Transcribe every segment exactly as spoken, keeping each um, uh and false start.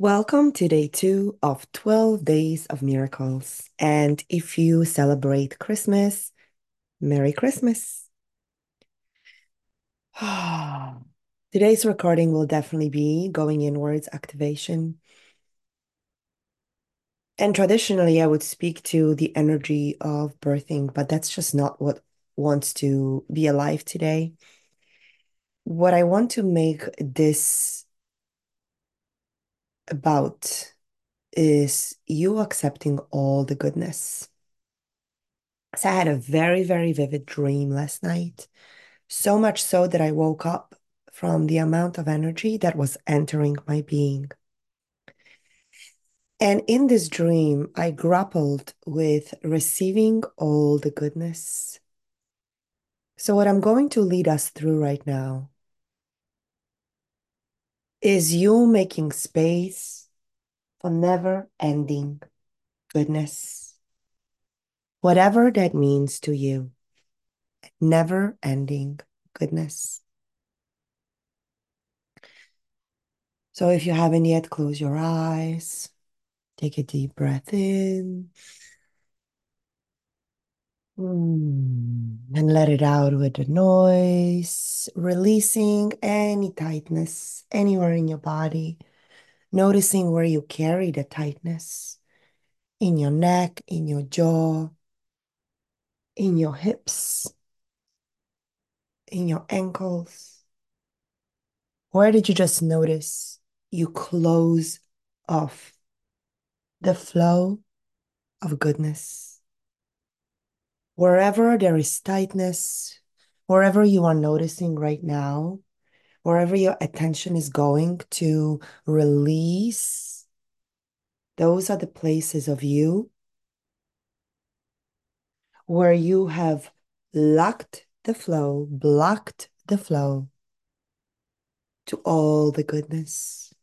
Welcome to day two of twelve Days of Miracles. And if you celebrate Christmas, Merry Christmas. Today's recording will definitely be going inwards activation. And traditionally, I would speak to the energy of birthing, but that's just not what wants to be alive today. What I want to make this about is you accepting all the goodness. So I had a very, very vivid dream last night. So much so that I woke up from the amount of energy that was entering my being. And in this dream, I grappled with receiving all the goodness. So, what I'm going to lead us through right now is you making space for never ending goodness, whatever that means to you, never ending goodness. So, if you haven't yet, close your eyes. Take a deep breath in. Mm, and let it out with the noise, releasing any tightness anywhere in your body, noticing where you carry the tightness in your neck, in your jaw, in your hips, in your ankles. Where did you just notice you close off the flow of goodness? Wherever there is tightness, wherever you are noticing right now, wherever your attention is going to release, those are the places of you where you have locked the flow, blocked the flow to all the goodness.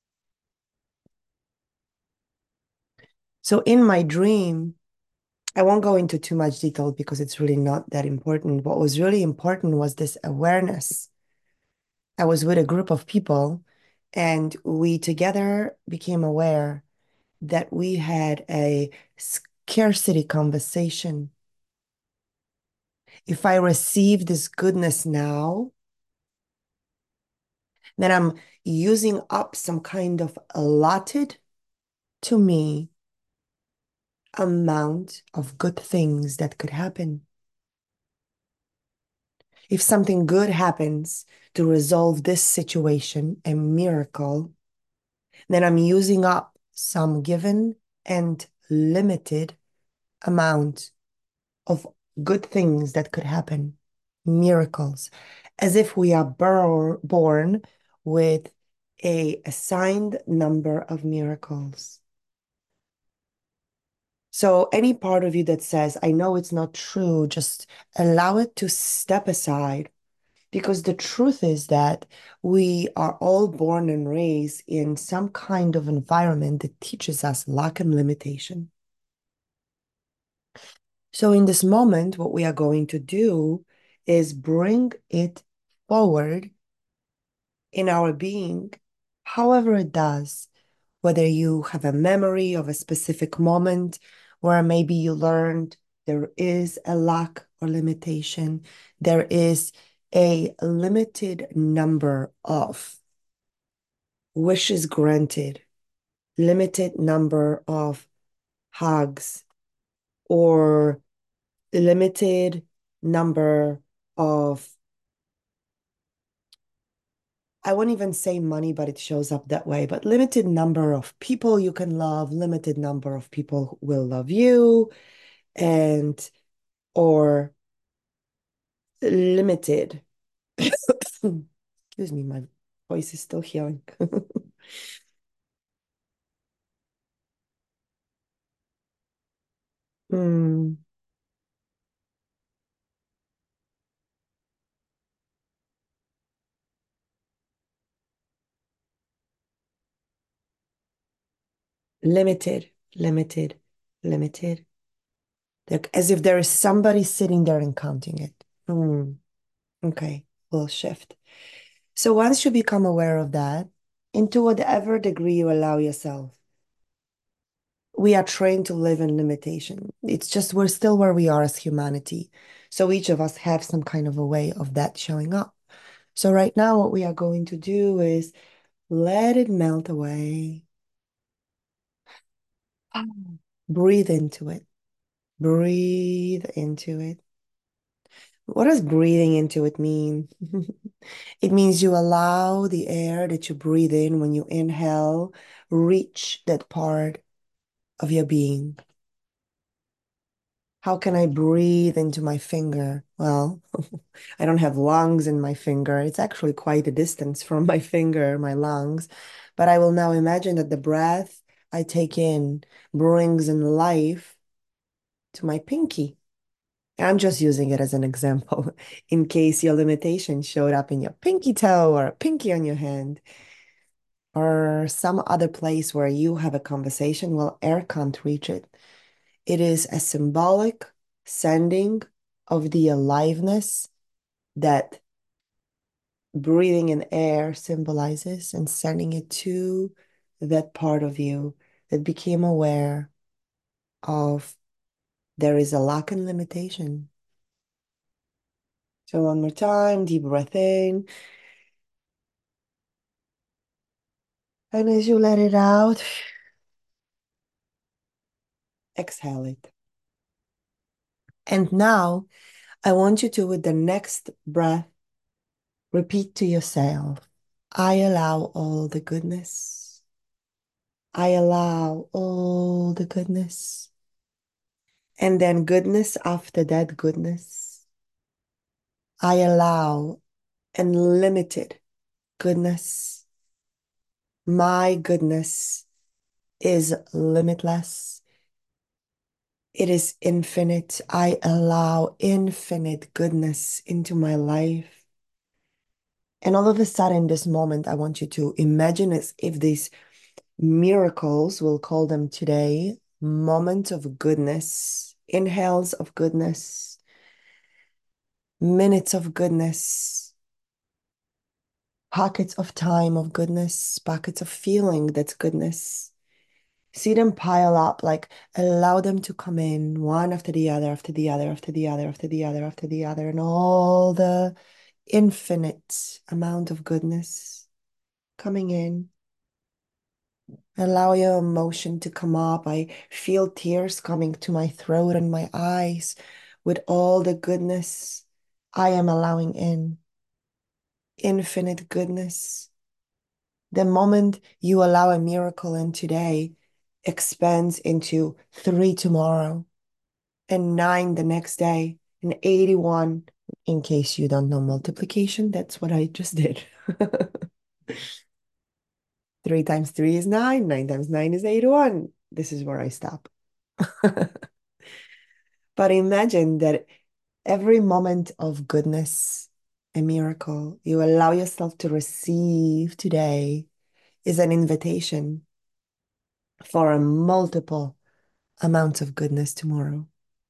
So in my dream, I won't go into too much detail because it's really not that important. What was really important was this awareness. I was with a group of people and we together became aware that we had a scarcity conversation. If I receive this goodness now, then I'm using up some kind of allotted to me amount of good things that could happen. If something good happens to resolve this situation, a miracle, then I'm using up some given and limited amount of good things that could happen, miracles, as if we are bor born with a assigned number of miracles. So any part of you that says, I know it's not true, just allow it to step aside. Because the truth is that we are all born and raised in some kind of environment that teaches us lack and limitation. So in this moment, what we are going to do is bring it forward in our being, however it does, whether you have a memory of a specific moment where maybe you learned there is a lack or limitation, there is a limited number of wishes granted, limited number of hugs, or limited number of, I won't even say money, but it shows up that way, but limited number of people you can love, limited number of people who will love you, and or limited. Excuse me, my voice is still healing. Hmm. Limited, limited, limited. Like as if there is somebody sitting there and counting it. Hmm. Okay, we'll shift. So once you become aware of that, into whatever degree you allow yourself. We are trained to live in limitation. It's just we're still where we are as humanity. So each of us have some kind of a way of that showing up. So right now, what we are going to do is let it melt away. Breathe into it. Breathe into it. What does breathing into it mean? It means you allow the air that you breathe in when you inhale reach that part of your being. How can I breathe into my finger? Well, I don't have lungs in my finger. It's actually quite a distance from my finger, my lungs. But I will now imagine that the breath I take in brings in life to my pinky. I'm just using it as an example in case your limitation showed up in your pinky toe or a pinky on your hand or some other place where you have a conversation. Well, air can't reach it. It is a symbolic sending of the aliveness that breathing in air symbolizes and sending it to that part of you that became aware of there is a lack and limitation. So one more time, deep breath in. And as you let it out, exhale it. And now I want you to, with the next breath, repeat to yourself, I allow all the goodness. I allow all the goodness. And then goodness after that goodness. I allow unlimited goodness. My goodness is limitless. It is infinite. I allow infinite goodness into my life. And all of a sudden, this moment, I want you to imagine as if these miracles, we'll call them today, moments of goodness, inhales of goodness, minutes of goodness, pockets of time of goodness, pockets of feeling that's goodness. See them pile up, like allow them to come in one after the other, after the other, after the other, after the other, after the other, and all the infinite amount of goodness coming in. Allow your emotion to come up. I feel tears coming to my throat and my eyes with all the goodness I am allowing in. Infinite goodness. The moment you allow a miracle in today expands into three tomorrow and nine the next day and eighty-one. In case you don't know multiplication, that's what I just did. Three times three is nine, nine times nine is eighty-one. This is where I stop. But imagine that every moment of goodness, a miracle you allow yourself to receive today is an invitation for a multiple amounts of goodness tomorrow.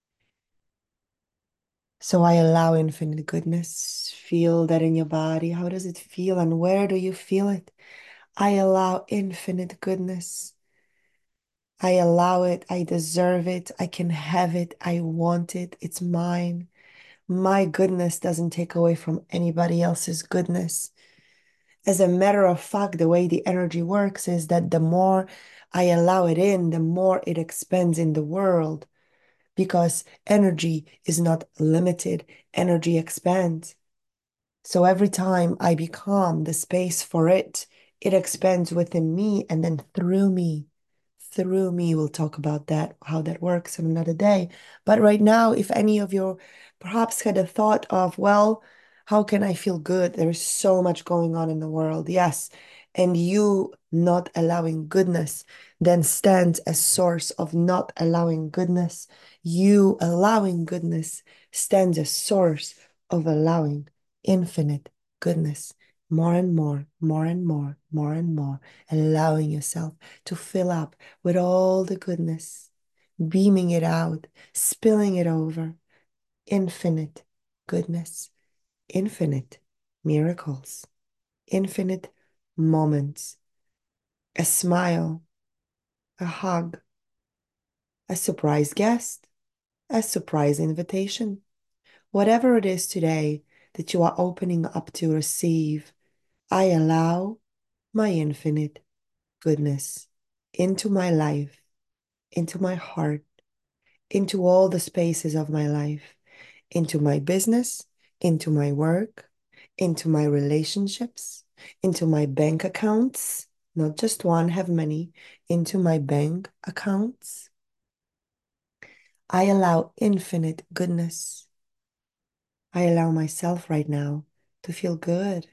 So I allow infinite goodness. Feel that in your body. How does it feel and where do you feel it? I allow infinite goodness. I allow it. I deserve it. I can have it. I want it. It's mine. My goodness doesn't take away from anybody else's goodness. As a matter of fact, the way the energy works is that the more I allow it in, the more it expands in the world because energy is not limited, energy expands. So every time I become the space for it, it expands within me and then through me. Through me, we'll talk about that, how that works on another day. But right now, if any of you perhaps had a thought of, well, how can I feel good? There is so much going on in the world. Yes. And you not allowing goodness then stands as source of not allowing goodness. You allowing goodness stands as source of allowing infinite goodness. More and more, more and more, more and more, allowing yourself to fill up with all the goodness, beaming it out, spilling it over. Infinite goodness, infinite miracles, infinite moments a smile, a hug, a surprise guest, a surprise invitation. Whatever it is today that you are opening up to receive, I allow my infinite goodness into my life, into my heart, into all the spaces of my life, into my business, into my work, into my relationships, into my bank accounts, not just one, have many, into my bank accounts. I allow infinite goodness. I allow myself right now to feel good.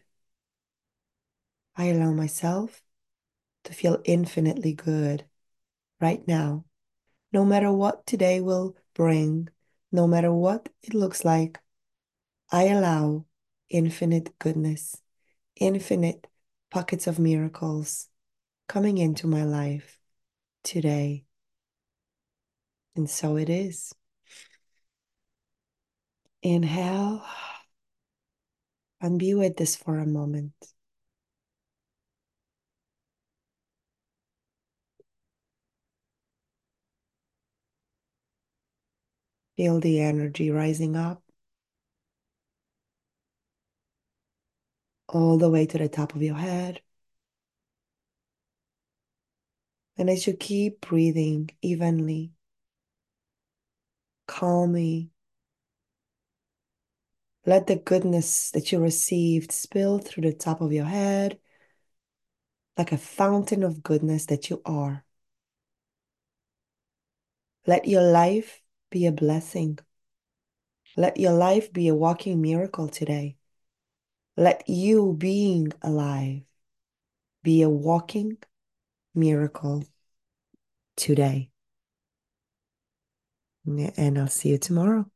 I allow myself to feel infinitely good right now. No matter what today will bring, no matter what it looks like, I allow infinite goodness, infinite pockets of miracles coming into my life today. And so it is. Inhale and be with this for a moment. Feel the energy rising up all the way to the top of your head. And as you keep breathing evenly, calmly, let the goodness that you received spill through the top of your head like a fountain of goodness that you are. Let your life be a blessing. Let your life be a walking miracle today. Let you being alive be a walking miracle today. And I'll see you tomorrow.